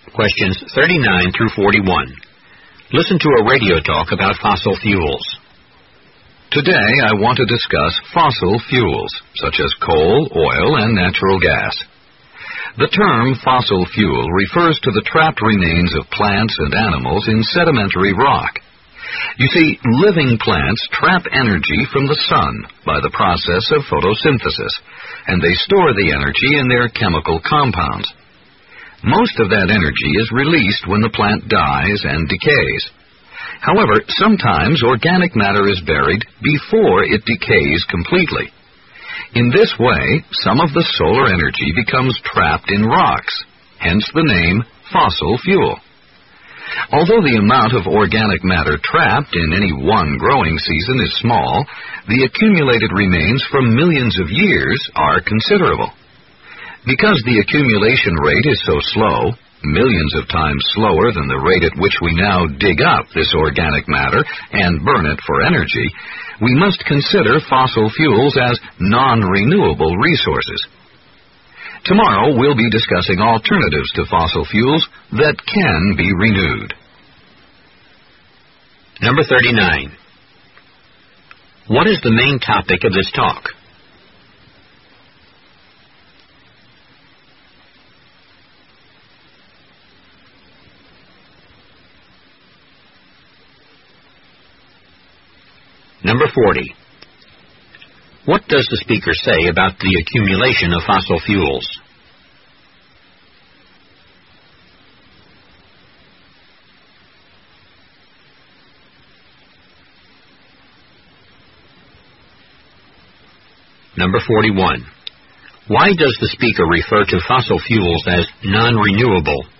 Questions 39 through 41. Listen to a radio talk about fossil fuels. Today I want to discuss fossil fuels, such as coal, oil, and natural gas. The term fossil fuel refers to the trapped remains of plants and animals in sedimentary rock. You see, living plants trap energy from the sun by the process of photosynthesis, and they store the energy in their chemical compounds. Most of that energy is released when the plant dies and decays. However, sometimes organic matter is buried before it decays completely. In this way, some of the solar energy becomes trapped in rocks, hence the name fossil fuel. Although the amount of organic matter trapped in any one growing season is small, the accumulated remains from millions of years are considerable. Because the accumulation rate is so slow, millions of times slower than the rate at which we now dig up this organic matter and burn it for energy, we must consider fossil fuels as non-renewable resources. Tomorrow we'll be discussing alternatives to fossil fuels that can be renewed. Number 39. What is the main topic of this talk? Number 40. What does the speaker say about the accumulation of fossil fuels? Number 41. Why does the speaker refer to fossil fuels as non-renewable?